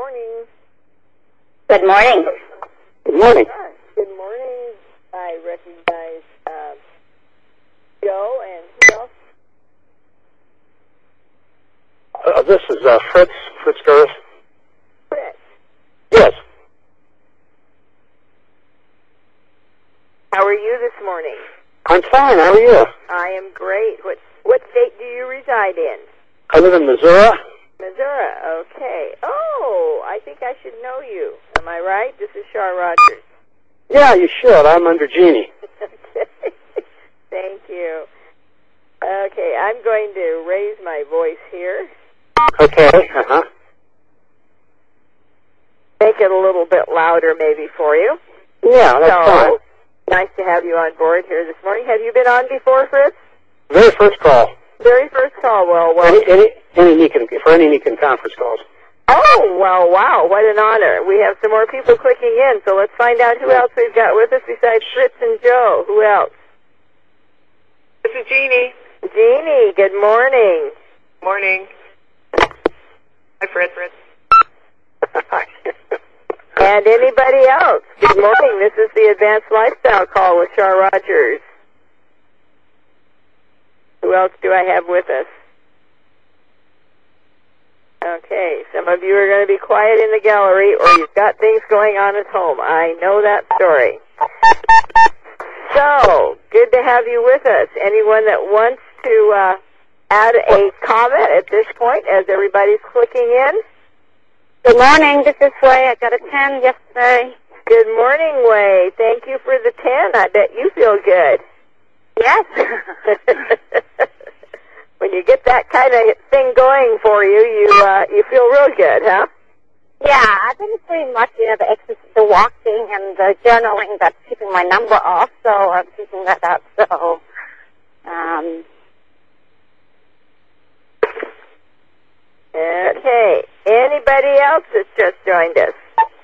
morning. Good morning. Good morning. Good morning. I recognize Joe and who else? This is Fritz Gurris. Fritz. Yes. How are you this morning? I'm fine. How are you? I am great. What state do you reside in? I live in Missouri. Missouri. Okay. Oh, I think I should know you. Am I right? This is Char Rogers. Yeah, you should. I'm under Jeannie. Okay. Thank you. Okay, I'm going to raise my voice here. Okay. Uh-huh. Make it a little bit louder maybe for you. Yeah, that's fine. Nice to have you on board here this morning. Have you been on before, Fritz? Very first call. Very first call. Well. Any Nikon conference calls. Oh, well, wow, what an honor. We have some more people clicking in, so let's find out who else we've got with us besides Fritz and Joe. Who else? This is Jeannie. Jeannie, good morning. Morning. Hi, Fritz. And anybody else? Good morning. This is the Advanced Lifestyle Call with Char Rogers. Who else do I have with us? Okay, some of you are going to be quiet in the gallery, or you've got things going on at home. I know that story. So, good to have you with us. Anyone that wants to add a comment at this point as everybody's clicking in? Good morning. This is Way. I got a 10 yesterday. Good morning, Way. Thank you for the 10. I bet you feel good. Yes. When you get that kind of thing going for you, you feel real good, huh? Yeah, I've been pretty much, the exercise, the walking and the journaling that's keeping my number off, so I'm keeping that up. So, Okay. Anybody else that's just joined us?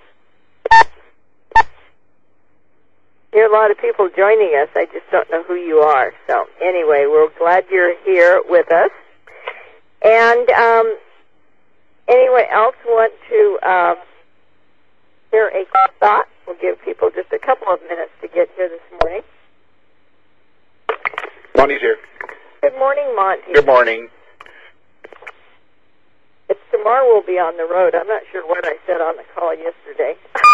There are a lot of people joining us. I just don't know who you are. So anyway, we're glad you're here with us. And anyone else want to share a thought? We'll give people just a couple of minutes to get here this morning. Monty's here. Good morning, Monty. Good morning. It's tomorrow we'll be on the road. I'm not sure what I said on the call yesterday.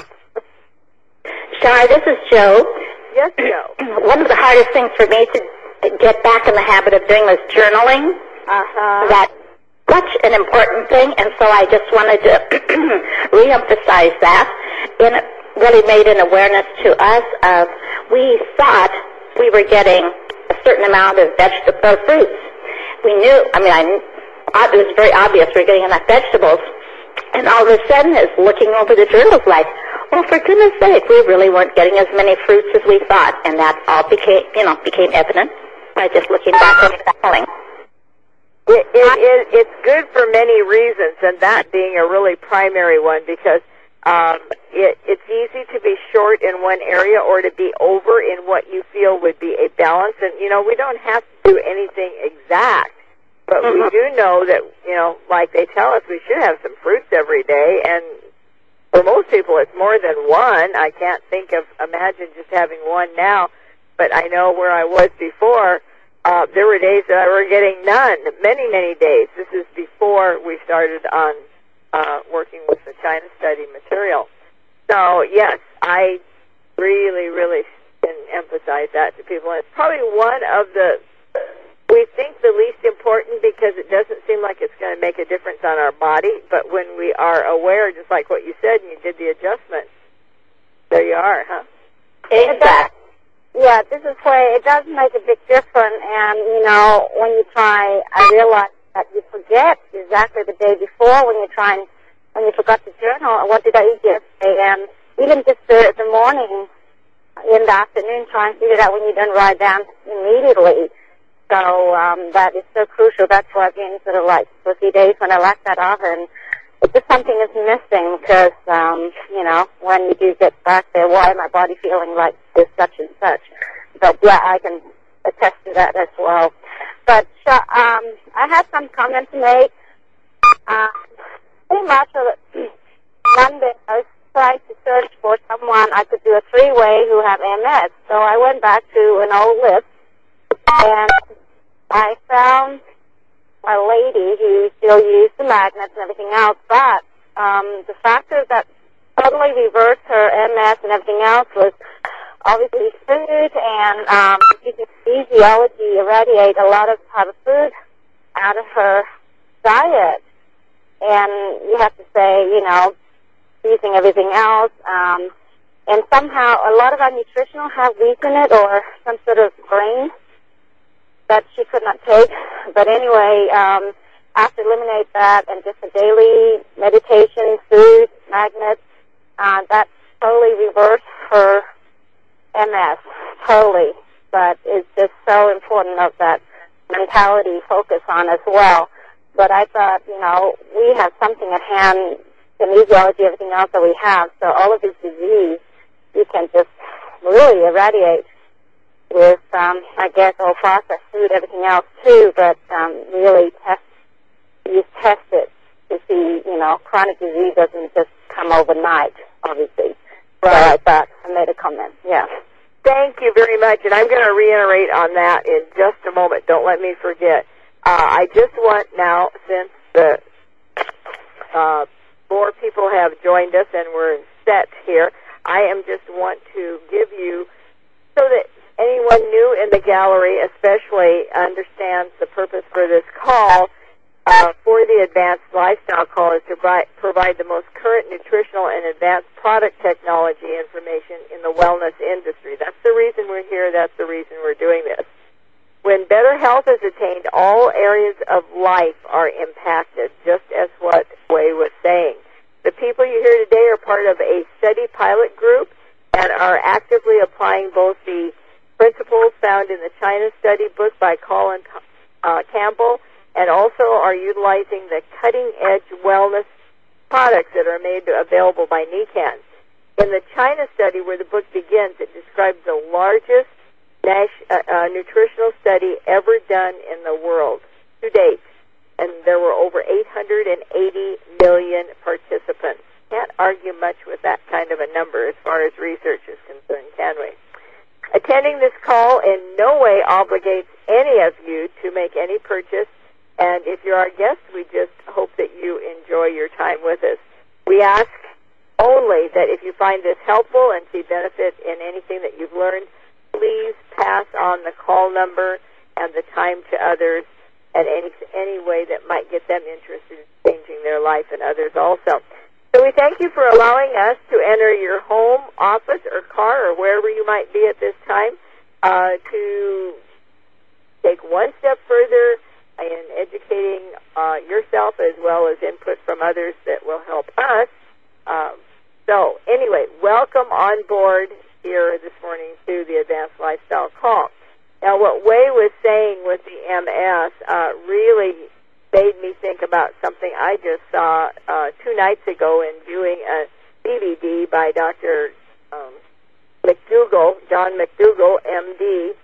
Shari, this is Joe. Yes, Joe. One of the hardest things for me to get back in the habit of doing was journaling. Uh-huh. That's such an important thing, and so I just wanted to reemphasize that. And it really made an awareness to us of, we thought we were getting a certain amount of vegetable fruits. We knew, it was very obvious we were getting enough vegetables. And all of a sudden, is looking over the journals like, well, for goodness sake, we really weren't getting as many fruits as we thought. And that all became evident by just looking back over the journaling. It's good for many reasons, and that being a really primary one, because it's easy to be short in one area or to be over in what you feel would be a balance. And, we don't have to do anything exact, but we do know that, like they tell us, we should have some fruits every day, and for most people it's more than one. I can't imagine just having one now, but I know where I was before. There were days that I were getting none, many, many days. This is before we started on working with the China study material. So, yes, I really, really can emphasize that to people. And it's probably one of we think the least important because it doesn't seem like it's going to make a difference on our body. But when we are aware, just like what you said, and you did the adjustment, there you are, huh? Exactly. Yeah, this is where it does make a big difference. And, when you try, I realize that you forget exactly the day before when you forgot to journal, what did I eat yesterday? And even just the morning, in the afternoon, try and figure it out when you don't write down immediately. So that is so crucial. That's why I've been sort of like for a few days when I left that off, and it's just something is missing because, when you do get back there, why am my body feeling like this, such and such? But, yeah, I can attest to that as well. But I have some comment to make. Pretty much and everything else, but the factor that totally reversed her MS and everything else was obviously food and using physiology irradiate a lot of type of food out of her diet. And you have to say, using everything else, and somehow a lot of our nutritional have wheat in it or some sort of grain that she could not take. But anyway, after eliminate that and just a daily meditation, food, magnets, that totally reversed her MS, totally. But it's just so important of that mentality focus on as well. But I thought, we have something at hand, kinesiology, everything else that we have. So all of this disease, you can just really eradicate with, I guess, all processed food, everything else too. But really test it to see, chronic disease doesn't just come overnight, obviously. Right. So I thought I made a comment. Yeah. Thank you very much, and I'm going to reiterate on that in just a moment. Don't let me forget. I just want now, since the more people have joined us and we're set here, I am just want to give you, so that anyone new in the gallery especially understands the purpose for this call, for the Advanced Lifestyle Call is to provide the most current nutritional and advanced product technology information in the wellness industry. That's the reason we're here. That's the reason we're doing this. When better health is attained, all areas of life are impacted, just as what Wei was saying. The people you hear today are part of a study pilot group and are actively applying both the principles found in the China study book by Colin Campbell and also are utilizing the cutting-edge wellness products that are made available by NICAN. In the China study, where the book begins, it describes the largest nutritional study ever done in the world to date, and there were over 880 million participants. Can't argue much with that kind of a number as far as research is concerned, can we? Attending this call in no way obligates any of you to make any purchase, and if you're our guest, we just hope that you enjoy your time with us. We ask only that if you find this helpful and see benefit in anything that you've learned, please pass on the call number and the time to others in any way that might get them interested in changing their life and others also. So we thank you for allowing us to enter your home, office, or car, or wherever you might be at this time, to take one step further in educating yourself as well as input from others that will help us. So anyway, welcome on board here this morning to the Advanced Lifestyle Call. Now, what Wei was saying with the MS really made me think about something I just saw 2 nights ago in viewing a DVD by Dr. McDougall, John McDougall, MD.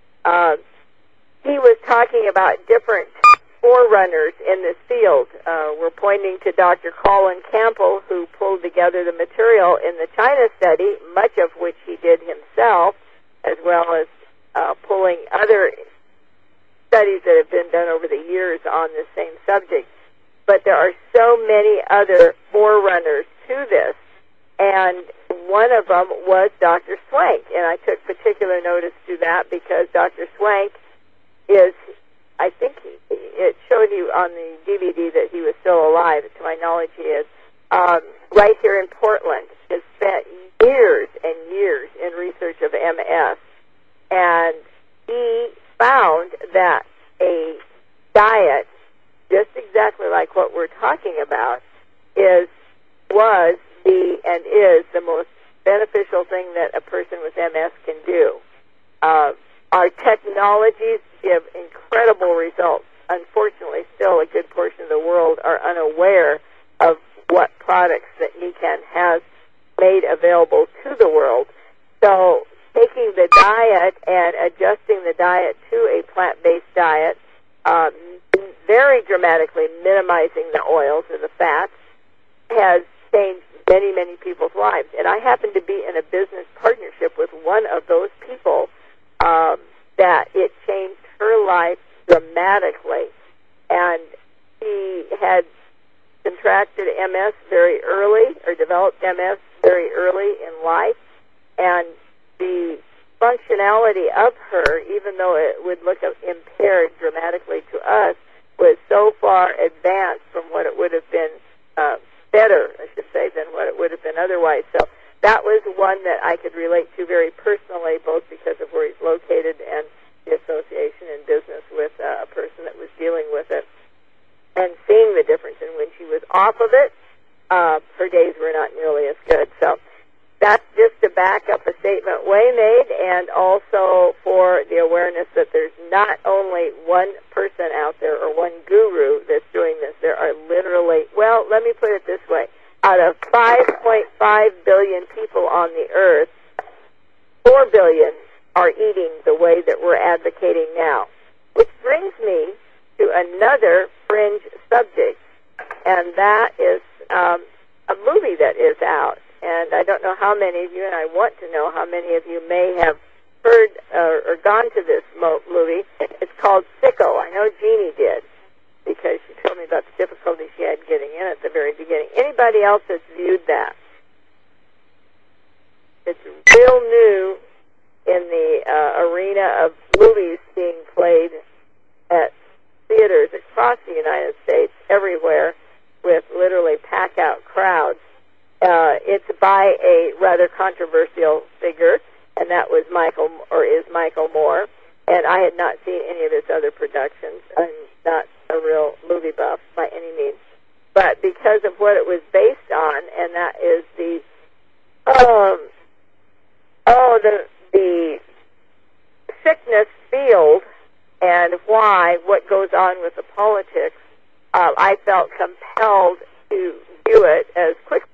He was talking about different forerunners in this field. We're pointing to Dr. Colin Campbell, who pulled together the material in the China study, much of which he did himself, as well as pulling other studies that have been done over the years on the same subject. But there are so many other forerunners to this, and one of them was Dr. Swank, and I took particular notice to that because Dr. Swank is, I think it showed you on the DVD that he was still alive. To my knowledge, he is. Right here in Portland, has spent years and years in research of MS, and he found that a diet, just exactly like what we're talking about, was the most beneficial thing that a person with MS can do. Our technologies give incredible results. Unfortunately, still a good portion of the world are unaware of what products that NICAN has made available to the world. So taking the diet and adjusting the diet to a plant-based diet, very dramatically minimizing the oils and the fats, has changed many, many people's lives. And I happen to be in a business partnership with one of those people that it changed her life dramatically. And she had contracted MS very early, or developed MS very early in life, and the functionality of her, even though it would look impaired dramatically to us, was so far advanced from what it would have been better, I should say, than what it would have been otherwise. So that was one that I could relate to very personally, both because of where he's located and the association in business with a person that was dealing with it, and seeing the difference. And when she was off of it, her days were not nearly as good. So that's just to back up a statement Way made, and also for the awareness that there's not only one person out there or one guru that's doing this. There are literally, well, let me put it this way. Out of 5.5 billion people on the earth, 4 billion are eating the way that we're advocating now. Which brings me to another fringe subject, and that is a movie that is out. And I don't know how many of you, and I want to know how many of you may have heard or gone to this movie. It's called Sicko. I know Jeannie did, because she told me about the difficulty she had getting in at the very beginning. Anybody else that's viewed that? It's real new in the arena of movies being played at theaters across the United States, everywhere, with literally pack-out crowds. It's by a rather controversial figure, and that was Michael Moore. And I had not seen any of his other productions. I'm not a real movie buff by any means. But because of what it was based on, and that is the sickness field, and what goes on with the politics, I felt compelled to view it as quickly